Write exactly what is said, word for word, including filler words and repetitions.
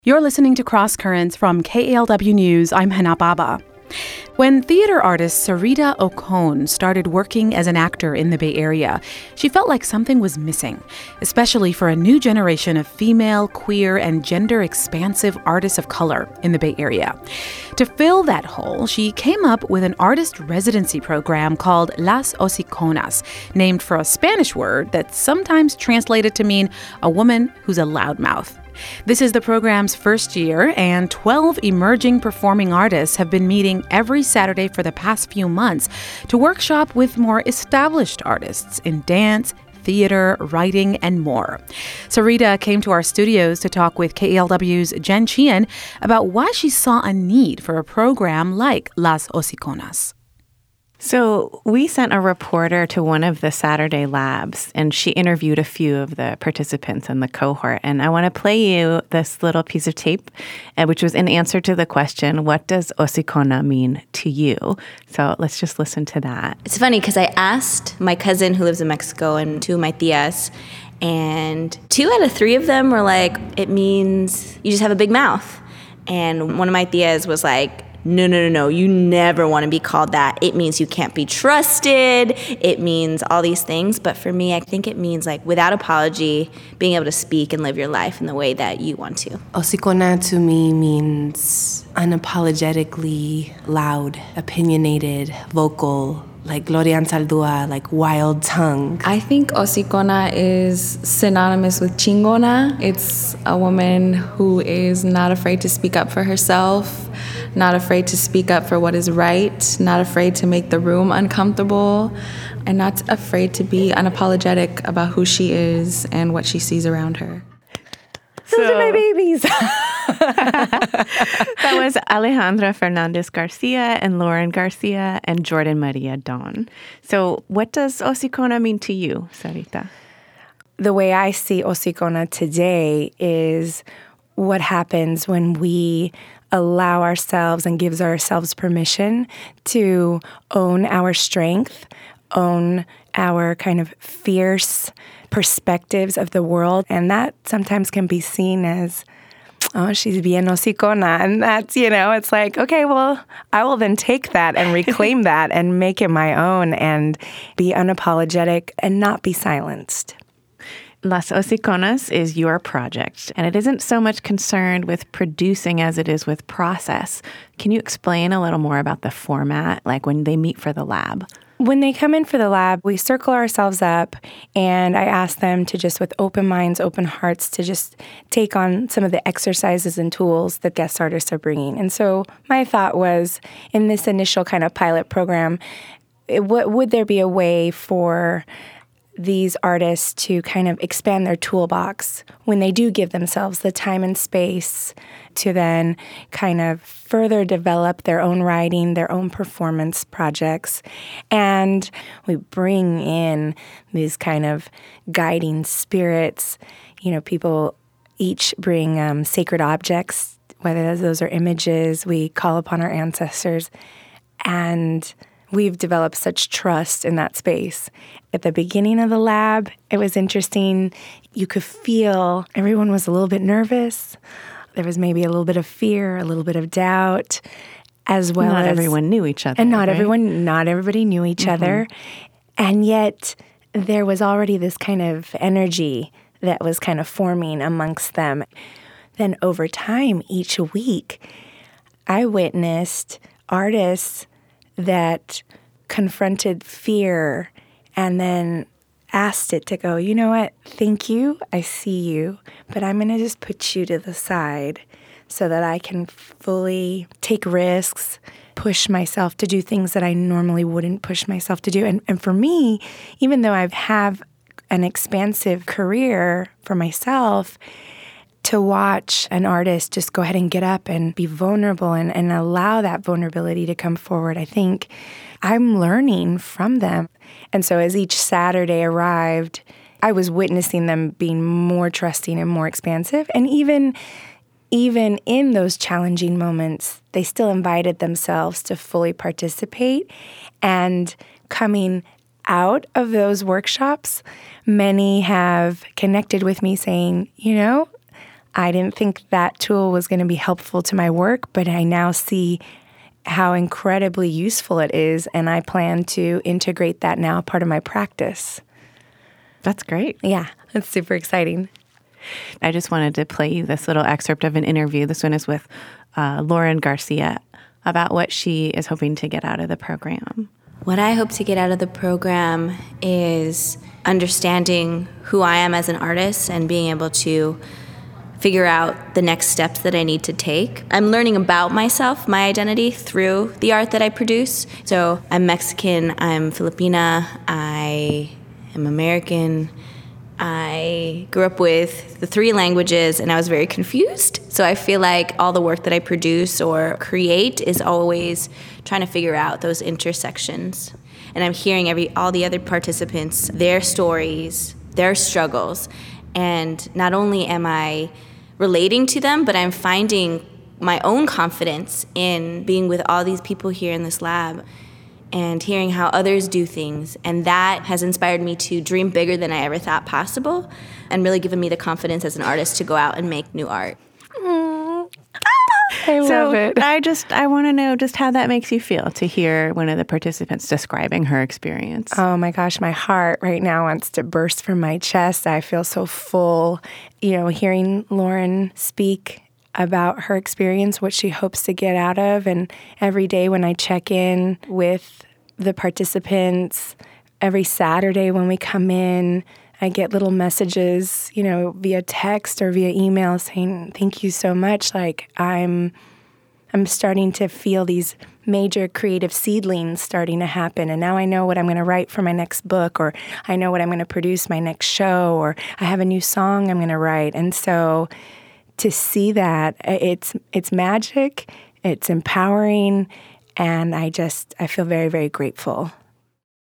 You're listening to Cross Currents from K A L W News. I'm Hana Baba. When theater artist Sarita Ocon started working as an actor in the Bay Area, she felt like something was missing, especially for a new generation of female, queer, and gender-expansive artists of color in the Bay Area. To fill that hole, she came up with an artist residency program called Las Hociconas, named for a Spanish word that's sometimes translated to mean a woman who's a loudmouth. This is the program's first year, and twelve emerging performing artists have been meeting every Saturday for the past few months to workshop with more established artists in dance, theater, writing, and more. Sarita came to our studios to talk with K A L W's Jen Chien about why she saw a need for a program like Las Hociconas. So we sent a reporter to one of the Saturday labs, and she interviewed a few of the participants in the cohort. And I want to play you this little piece of tape, uh, which was in answer to the question, what does Hocicona mean to you? So let's just listen to that. It's funny because I asked my cousin who lives in Mexico and two of my tias, and two out of three of them were like, it means you just have a big mouth. And one of my tias was like, No, no, no, no. You never want to be called that. It means you can't be trusted. It means all these things. But for me, I think it means, like, without apology, being able to speak and live your life in the way that you want to. Hocicona to me means unapologetically loud, opinionated, vocal, like Gloria Anzaldúa, like wild tongue. I think Hocicona is synonymous with chingona. It's a woman who is not afraid to speak up for herself, not afraid to speak up for what is right, not afraid to make the room uncomfortable, and not afraid to be unapologetic about who she is and what she sees around her. Those so, are my babies. That was Alejandra Fernandez Garcia and Lauren Garcia and Jordan Maria Don. So what does Hocicona mean to you, Sarita? The way I see Hocicona today is what happens when we allow ourselves and gives ourselves permission to own our strength, own our kind of fierce perspectives of the world. And that sometimes can be seen as, oh, she's bien hocicona. And that's, you know, it's like, okay, well, I will then take that and reclaim that and make it my own and be unapologetic and not be silenced. Las Hociconas is your project, and it isn't so much concerned with producing as it is with process. Can you explain a little more about the format, like when they meet for the lab? When they come in for the lab, we circle ourselves up, and I ask them to just, with open minds, open hearts, to just take on some of the exercises and tools that guest artists are bringing. And so my thought was, in this initial kind of pilot program, it, w- would there be a way for these artists to kind of expand their toolbox when they do give themselves the time and space to then kind of further develop their own writing, their own performance projects. And we bring in these kind of guiding spirits. You know, people each bring um, sacred objects, whether those are images, we call upon our ancestors. And we've developed such trust in that space. At the beginning of the lab, it was interesting. You could feel everyone was a little bit nervous. There was maybe a little bit of fear, a little bit of doubt, as well not as... Not everyone knew each other, And not right? everyone, not everybody knew each mm-hmm. other. And yet, there was already this kind of energy that was kind of forming amongst them. Then over time, each week, I witnessed artists that confronted fear and then asked it to go, you know what, thank you, I see you, but I'm going to just put you to the side so that I can fully take risks, push myself to do things that I normally wouldn't push myself to do. And, and for me, even though I have an expansive career for myself, to watch an artist just go ahead and get up and be vulnerable and, and allow that vulnerability to come forward, I think I'm learning from them. And so as each Saturday arrived, I was witnessing them being more trusting and more expansive. And even, even in those challenging moments, they still invited themselves to fully participate. And coming out of those workshops, many have connected with me saying, you know, I didn't think that tool was going to be helpful to my work, but I now see how incredibly useful it is, and I plan to integrate that now part of my practice. That's great. Yeah, it's super exciting. I just wanted to play you this little excerpt of an interview. This one is with uh, Lauren Garcia about what she is hoping to get out of the program. What I hope to get out of the program is understanding who I am as an artist and being able to figure out the next steps that I need to take. I'm learning about myself, my identity, through the art that I produce. So I'm Mexican, I'm Filipina, I am American. I grew up with the three languages and I was very confused. So I feel like all the work that I produce or create is always trying to figure out those intersections. And I'm hearing every all the other participants, their stories, their struggles. And not only am I relating to them, but I'm finding my own confidence in being with all these people here in this lab and hearing how others do things. And that has inspired me to dream bigger than I ever thought possible and really given me the confidence as an artist to go out and make new art. I love so it. I just, I want to know just how that makes you feel to hear one of the participants describing her experience. Oh my gosh, my heart right now wants to burst from my chest. I feel so full. You know, hearing Lauren speak about her experience, what she hopes to get out of, and every day when I check in with the participants, every Saturday when we come in, I get little messages, you know, via text or via email saying, thank you so much. Like, I'm I'm starting to feel these major creative seedlings starting to happen. And now I know what I'm going to write for my next book, or I know what I'm going to produce my next show, or I have a new song I'm going to write. And so to see that, it's it's magic, it's empowering, and I just, I feel very, very grateful.